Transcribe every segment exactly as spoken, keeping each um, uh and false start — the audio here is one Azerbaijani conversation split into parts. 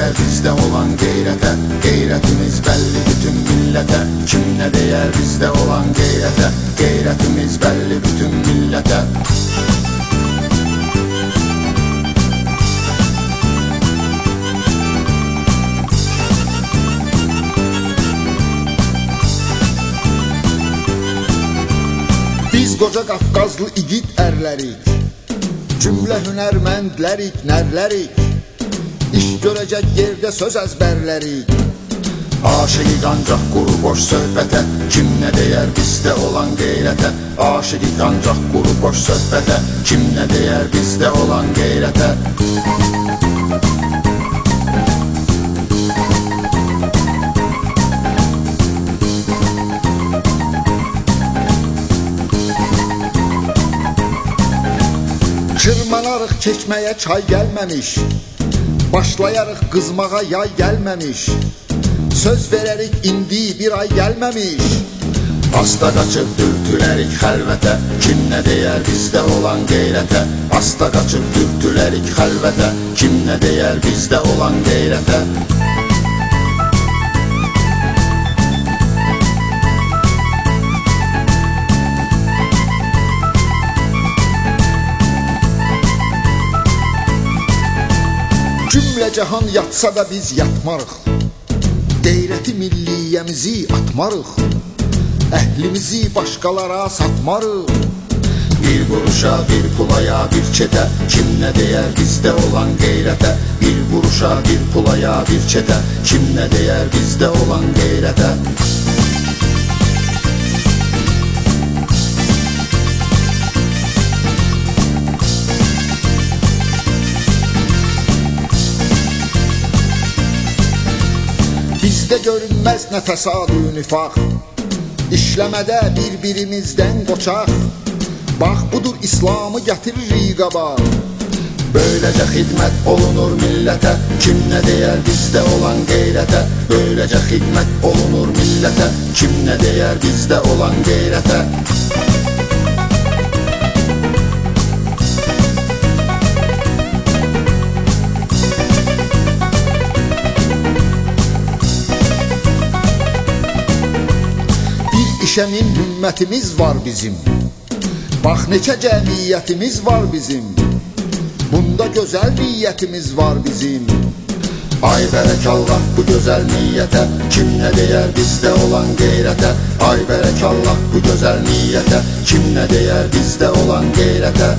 değer bizde olan gayrete? Gayretimiz belli bütün millete. Kim ne değer bizde olan gayrete? Gayretimiz belli bütün millete. Biz qoca Qafqazlı igid ərlərik, cümlə hünərməndlərik, nərlərik, iş görəcək yerdə söz əzbərlərik. Aşiqik ancaq quru boş söhbətə, kim nə deyər bizdə olan qeyrətə? Aşiqik ancaq quru boş söhbətə, kim nə deyər bizdə olan qeyrətə? Çırmanarıq keçməyə çay gəlməmiş, başlayarıq qızmağa yay gəlməmiş, söz verərik indi bir ay gəlməmiş. Asta qaçıb dürtülərik xəlvətə, kim nə deyər bizdə olan qeyrətə? Asta qaçıb dürtülərik xəlvətə, kim nə deyər bizdə olan qeyrətə? Cümlə cahan yatsa da biz yatmarıq, qeyrəti milliyəmizi atmarıq, əhlimizi başqalara satmarıq. Bir quruşa, bir pulaya, bir çetə, kim nə deyər bizdə olan qeyrətə? Bir quruşa, bir pulaya, bir çetə, kim nə deyər bizdə olan qeyrətə? Bizdə görünməz nə təsadü nifaq, işləmədə bir-birimizdən qoçaq. Bax budur İslamı gətiririk qabaq, böyləcə xidmət olunur millətə, kim nə deyər bizdə olan qeyrətə? Böyləcə xidmət olunur millətə, kim nə deyər bizdə olan qeyrətə? İşənin hümmətimiz var bizim, bax neçə cəmiyyətimiz var bizim, bunda gözəl niyyətimiz var bizim. Ay bərəkallah bu gözəl niyyətə, kim nə deyər bizdə olan qeyrətə? Ay bərəkallah bu gözəl niyyətə, kim nə deyər bizdə olan qeyrətə?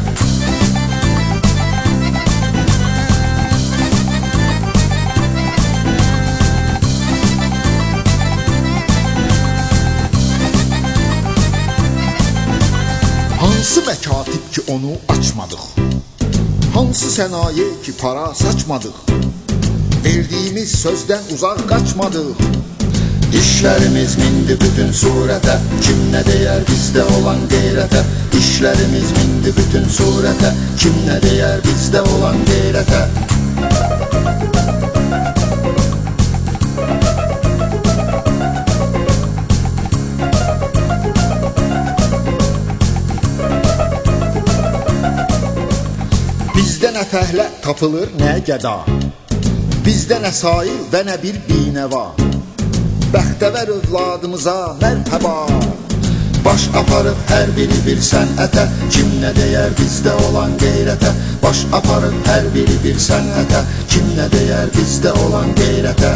Hansı məkatib ki onu açmadıq, hansı sənaye ki para saçmadıq, verdiyimiz sözdən uzaq qaçmadıq. İşlərimiz mindi bütün surətə, kim nə deyər bizdə olan qeyrətə? İşlərimiz mindi bütün surətə, kim nə deyər bizdə olan qeyrətə? Bizdə nə fəhlə tapılır, nə gəda, bizdə nə sair və nə bir binəva. Bəxtəvər övladımıza mərhəba, baş aparıb hər biri bir sənətə, kim nə deyər bizdə olan qeyrətə? Baş aparıb hər biri bir sənətə, kim nə deyər bizdə olan qeyrətə?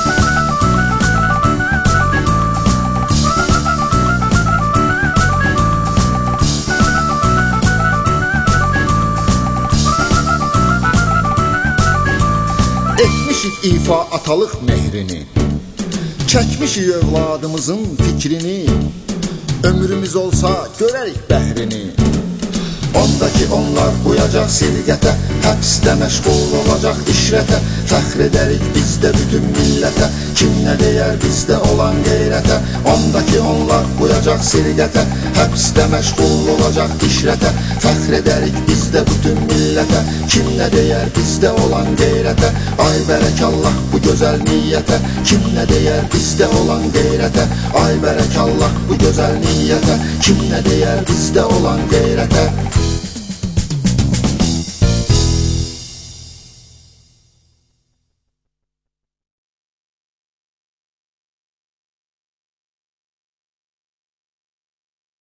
Etmişik ifa atalıq mehrini, çəkmişik övladımızın fikrini, ömrümüz olsa görərik bəhrini. Ondaki onlar uyacaq sirqətə, həbsdə məşğul olacaq işrətə, fəxr edərik bizdə bütün millətə, kim nə deyər bizdə olan qeyrətə? Ondaki onlar uyacaq sirqətə, həbsdə məşğul olacaq işrətə, fəxr edərik bizdə bütün millətə, kim nə deyər bizdə olan qeyrətə? Ay bərəkallah bu gözəl niyyətə, kim nə deyər bizdə olan qeyrətə? Ay bərəkallah bu gözəl niyyətə, kim nə deyər bizdə olan qeyrətə?